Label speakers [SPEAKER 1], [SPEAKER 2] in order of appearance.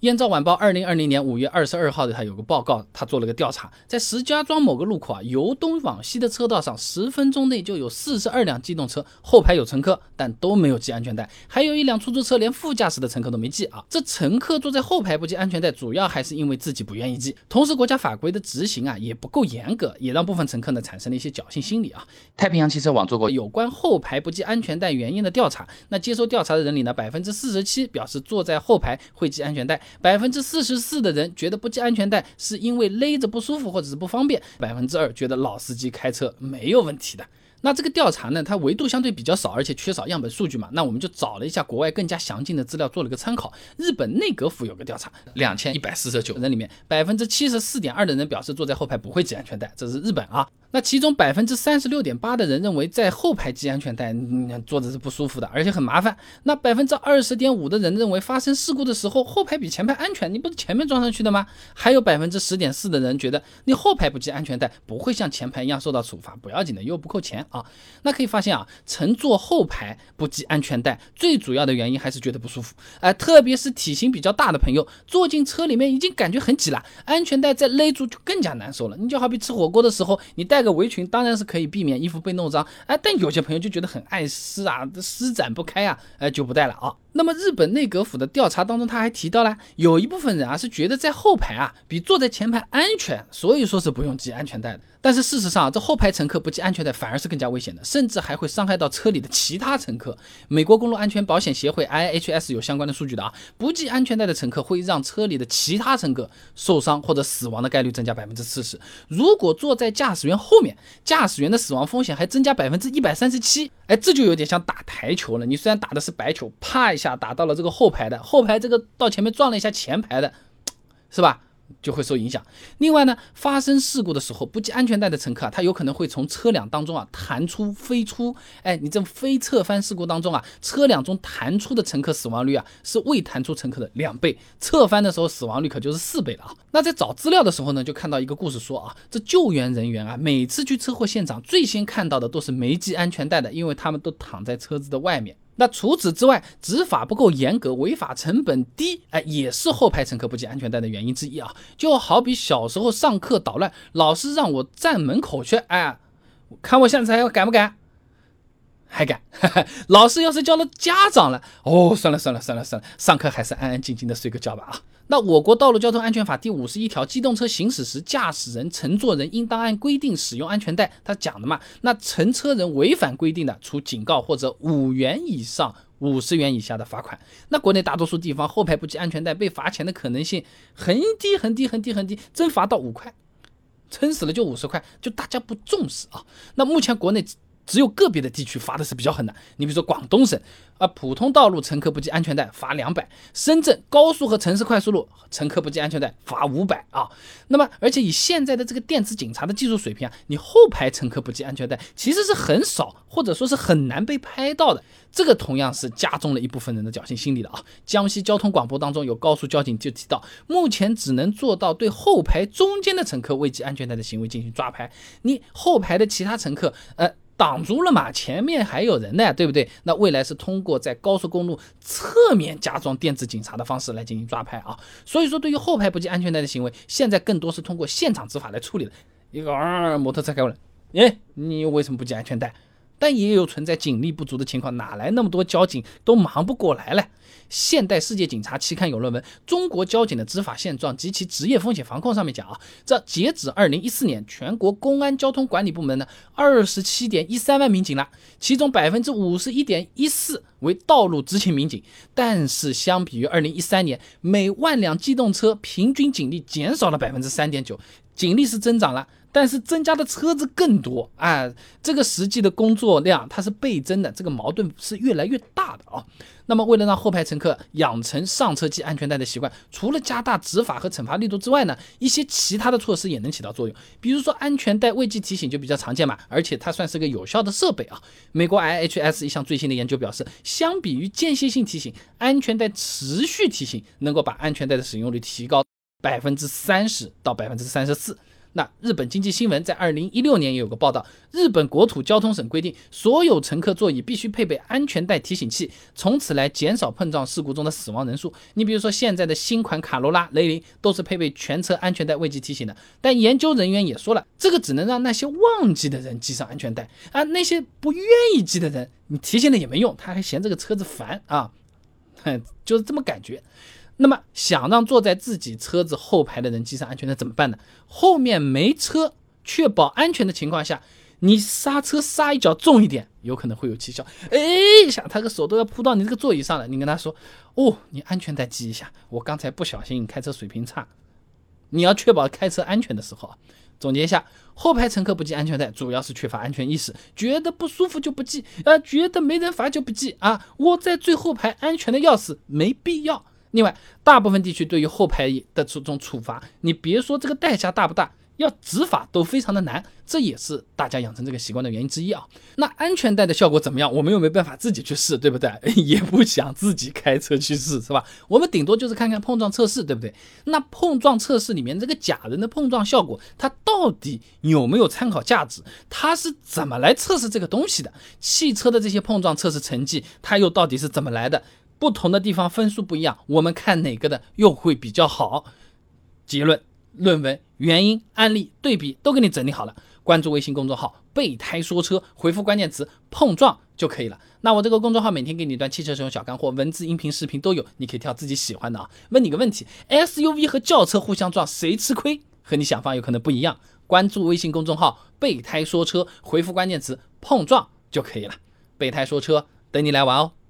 [SPEAKER 1] 燕赵晚报2020年5月22号的它有个报告，它做了个调查，在石家庄某个路口由东往西的车道上，10分钟内就有42辆机动车，后排有乘客，但都没有系安全带，还有一辆出租车连副驾驶的乘客都没系啊。这乘客坐在后排不系安全带，主要还是因为自己不愿意系，同时国家法规的执行也不够严格，也让部分乘客呢产生了一些侥幸心理啊。太平洋汽车网做过有关后排不系安全带原因的调查，那接受调查的人里呢，47%表示坐在后排会系安全带，44%的人觉得不系安全带是因为勒着不舒服或者是不方便，2%觉得老司机开车没有问题的。那这个调查呢，它维度相对比较少，而且缺少样本数据嘛，那我们就找了一下国外更加详尽的资料做了个参考。日本内阁府有个调查，2149人里面74.2%的人表示坐在后排不会系安全带，这是日本啊。那其中36.8%的人认为在后排系安全带，坐着是不舒服的，而且很麻烦。那20.5%的人认为发生事故的时候后排比前排安全，你不是前面装上去的吗？还有10.4%的人觉得你后排不系安全带不会像前排一样受到处罚，不要紧的，又不扣钱啊。那可以发现乘坐后排不系安全带最主要的原因还是觉得不舒服，特别是体型比较大的朋友，坐进车里面已经感觉很挤了，安全带再勒住就更加难受了。你就好比吃火锅的时候，你带个围裙当然是可以避免衣服被弄脏，但有些朋友就觉得很碍事施展不开就不带了啊。那么日本内阁府的调查当中，他还提到了有一部分人是觉得在后排比坐在前排安全，所以说是不用系安全带的。但是事实上这后排乘客不系安全带反而是更加危险的，甚至还会伤害到车里的其他乘客。美国公路安全保险协会 IHS 有相关的数据的不系安全带的乘客会让车里的其他乘客受伤或者死亡的概率增加40%。如果坐在驾驶员后面，驾驶员的死亡风险还增加137%。这就有点像打台球了，你虽然打的是白球，啪一下打到了这个后排的，后排这个到前面撞了一下前排的，是吧？就会受影响。另外呢，发生事故的时候不系安全带的乘客他有可能会从车辆当中弹出飞出。你这非侧翻事故当中车辆中弹出的乘客死亡率是未弹出乘客的2倍，侧翻的时候死亡率可就是4倍了那在找资料的时候呢，就看到一个故事说这救援人员每次去车祸现场最先看到的都是没系安全带的，因为他们都躺在车子的外面。那除此之外，执法不够严格，违法成本低，也是后排乘客不系安全带的原因之一就好比小时候上课捣乱，老师让我站门口去，看我现在还敢不敢？还敢老师要是叫了家长了，算了，上课还是安安静静的睡个觉吧那我国道路交通安全法第51条，机动车行驶时，驾驶人、乘坐人应当按规定使用安全带，他讲的嘛。那乘车人违反规定的，处警告或者5元以上50元以下的罚款。那国内大多数地方后排不系安全带被罚钱的可能性很低，真罚到5块，撑死了就50块，就大家不重视那目前国内只有个别的地区罚的是比较狠的，你比如说广东省普通道路乘客不系安全带罚200，深圳高速和城市快速路乘客不系安全带罚500那么而且以现在的这个电子警察的技术水平你后排乘客不系安全带其实是很少或者说是很难被拍到的，这个同样是加重了一部分人的侥幸心理的江西交通广播当中有高速交警就提到，目前只能做到对后排中间的乘客未系安全带的行为进行抓拍，你后排的其他乘客挡住了嘛，前面还有人呢，对不对？那未来是通过在高速公路侧面加装电子警察的方式来进行抓拍所以说对于后排不系安全带的行为，现在更多是通过现场执法来处理的。一个摩托车开过来，你为什么不系安全带？但也有存在警力不足的情况，哪来那么多交警都忙不过来了。现代世界警察期刊有论文《中国交警的执法现状及其职业风险防控》上面讲这截止2014年，全国公安交通管理部门呢27.13万民警了，其中51.14%为道路执勤民警，但是相比于2013年，每万辆机动车平均警力减少了3.9%，警力是增长了，但是增加的车子更多这个实际的工作量它是倍增的，这个矛盾是越来越大的那么为了让后排乘客养成上车系安全带的习惯，除了加大执法和惩罚力度之外呢，一些其他的措施也能起到作用。比如说安全带未系提醒就比较常见嘛，而且它算是个有效的设备美国 IHS 一项最新的研究表示，相比于间歇性提醒，安全带持续提醒能够把安全带的使用率提高30%到34%。 那日本经济新闻在2016年也有个报道，日本国土交通省规定，所有乘客座椅必须配备安全带提醒器，从此来减少碰撞事故中的死亡人数。你比如说现在的新款卡罗拉、雷凌都是配备全车安全带未系提醒的，但研究人员也说了，这个只能让那些忘记的人系上安全带啊，那些不愿意系的人，你提醒了也没用，他还嫌这个车子烦啊，就是这么感觉。那么想让坐在自己车子后排的人系上安全带怎么办呢？后面没车，确保安全的情况下，你刹车刹一脚重一点，有可能会有蹊跷。想他个手都要扑到你这个座椅上了，你跟他说，你安全带系一下，我刚才不小心开车水平差。你要确保开车安全的时候，总结一下，后排乘客不系安全带，主要是缺乏安全意识，觉得不舒服就不系，觉得没人罚就不系啊，窝在最后排安全的要死，没必要。另外，大部分地区对于后排的这种处罚，你别说这个代价大不大，要执法都非常的难，这也是大家养成这个习惯的原因之一啊。那安全带的效果怎么样？我们又没办法自己去试，对不对？也不想自己开车去试，是吧？我们顶多就是看看碰撞测试，对不对？那碰撞测试里面这个假人的碰撞效果，它到底有没有参考价值？它是怎么来测试这个东西的？汽车的这些碰撞测试成绩，它又到底是怎么来的？不同的地方分数不一样，我们看哪个的又会比较好？结论、论文、原因、案例、对比都给你整理好了。关注微信公众号备胎说车，回复关键词碰撞就可以了。那我这个公众号每天给你一段汽车使用小干货，文字、音频、视频都有，你可以挑自己喜欢的啊。问你个问题， SUV 和轿车互相撞谁吃亏？和你想法有可能不一样。关注微信公众号备胎说车，回复关键词碰撞就可以了。备胎说车等你来玩哦。